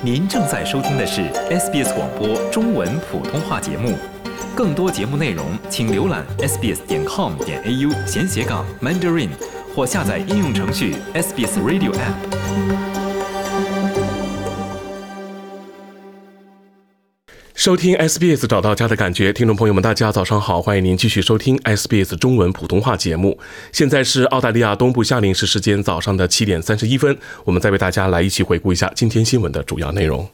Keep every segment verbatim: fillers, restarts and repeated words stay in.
您正在收听的是 S B S 广播中文普通话节目。更多节目内容，请浏览 s b s 点 com 点 a u 闲斜杠 Mandarin 或下载应用程序 S B S Radio App。 收听 S B S 找到家的感觉，听众朋友们大家早上好，欢迎您继续收听 S B S 中文普通话节目。现在是澳大利亚东部夏令时时间早上的七点三十一分，我们再为大家来一起回顾一下今天新闻的主要内容。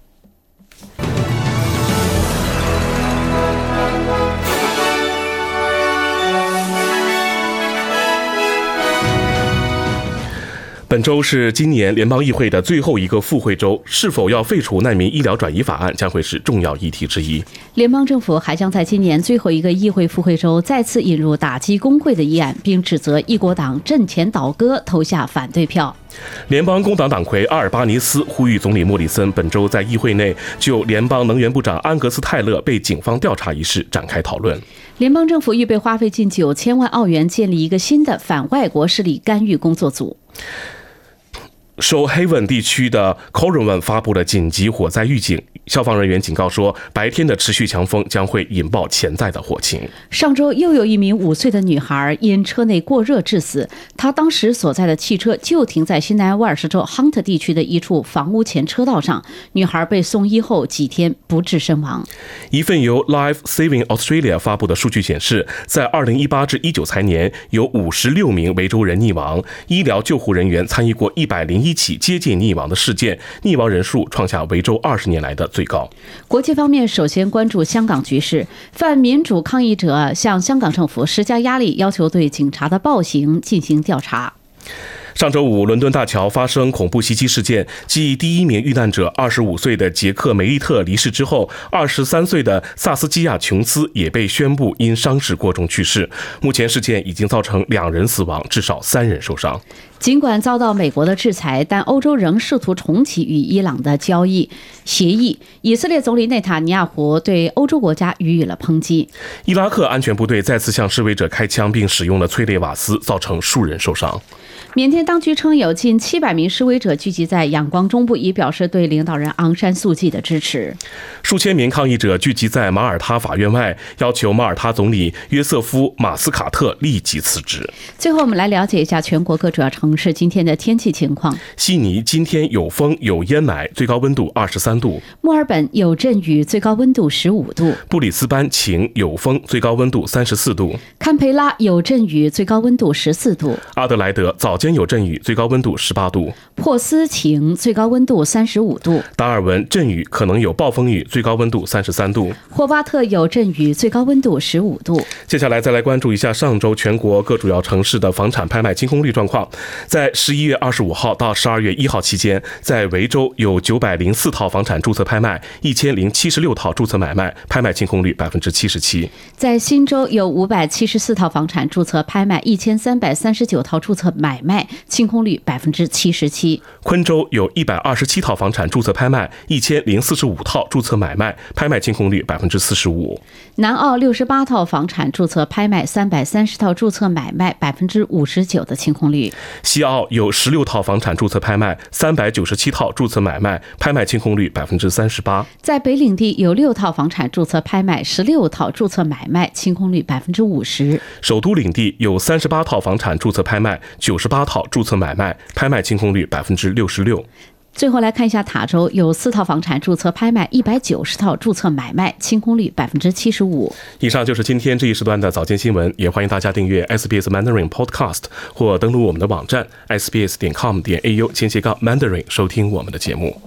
本周是今年联邦议会的最后一个复会周，是否要废除难民医疗转移法案将会是重要议题之一。 联邦政府还将在今年最后一个议会复会周再次引入打击工会的议案，并指责一国党阵前倒戈，投下反对票。 联邦工党党魁阿尔巴尼斯呼吁总理莫里森本周在议会内就联邦能源部长安格斯泰勒被警方调查一事展开讨论。 联邦政府预备花费近九千万澳元建立一个新的反外国势力干预工作组。 受黑文地区的 Corowan 发布了紧急火灾预警，消防人员警告说，白天的持续强风将会引爆潜在的火情。 上周又有一名五岁的女孩因车内过热致死，她当时所在的汽车就停在新南威尔士州 Hunter 地区的一处房屋前车道上，女孩被送医后几天不治身亡。 一份由 Life Saving Australia 发布的数据显示，在二零一八至一九财年有五十六名维州人溺亡，医疗救护人员参与过一百零一起接近溺亡的事件，溺亡人数创下维州二十年来的最高。 国际方面首先关注香港局势，泛民主抗议者向香港政府施加压力，要求对警察的暴行进行调查。 上周五，伦敦大桥发生恐怖袭击事件，继第一名遇难者二十五岁的杰克·梅利特离世之后，二十三岁的萨斯基亚·琼斯也被宣布因伤势过重去世。目前事件已经造成两人死亡，至少三人受伤。 尽管遭到美国的制裁，但欧洲仍试图重启与伊朗的交易协议。以色列总理内塔尼亚胡对欧洲国家予以了抨击。 伊拉克安全部队再次向示威者开枪，并使用了催泪瓦斯，造成数人受伤。 缅甸当局称有近七百名示威者聚集在仰光中部，以表示对领导人昂山素季的支持。 数千名抗议者聚集在马耳他法院外，要求马耳他总理约瑟夫·马斯卡特立即辞职。 最后我们来了解一下全国各主要城市今天的天气情况。 悉尼今天有风有烟霾，最高温度二十三度。 墨尔本有阵雨，最高温度十五度。 布里斯班晴有风，最高温度三十四度。 堪培拉有阵雨，最高温度十四度。 阿德莱德早间有阵雨，最高温度十八度。 珀斯晴，最高温度三十五度。 达尔文阵雨，可能有暴风雨，最高温度三十三度。 霍巴特有阵雨，最高温度十五度。 接下来再来关注一下上周全国各主要城市的房产拍卖清空率状况。在十一月二十五号到十二月一号期间，在维州有九百零四套房产注册拍卖，一千零七十六套注册买卖，拍卖清空率百分之七十七。 在新州有五百七十四套房产注册拍卖，一千三百三十九套注册买卖，清空率百分之七十七。 昆州有一百二十七套房产注册拍卖，一千零四十五套注册买卖，拍卖清空率百分之四十五。 南澳六十八套房产注册拍卖，三百三十套注册买卖，百分之五十九的清空率。 西澳有十六套房产注册拍卖，三百九十七套注册买卖，拍卖清空率百分之三十八。 在北领地有六套房产注册拍卖，十六套注册买卖，清空率百分之五十。 首都领地有三十八套房产注册拍卖，九十八套注册买卖，拍卖清空率百分之六十六。 最后来看一下塔州，有四套房产注册拍卖，一百九十套注册买卖，清空率百分之七十五。 以上就是今天这一时段的早间新闻，也欢迎大家订阅 S B S Mandarin Podcast 或登录我们的网站 s b s 点 com 点 a u 前斜杠 Mandarin 收听我们的节目。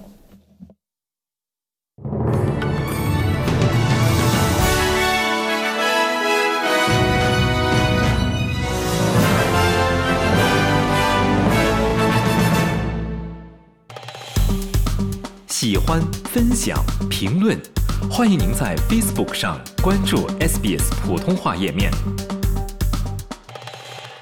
喜欢、分享、评论，欢迎您在 Facebook 上关注 S B S 普通话页面。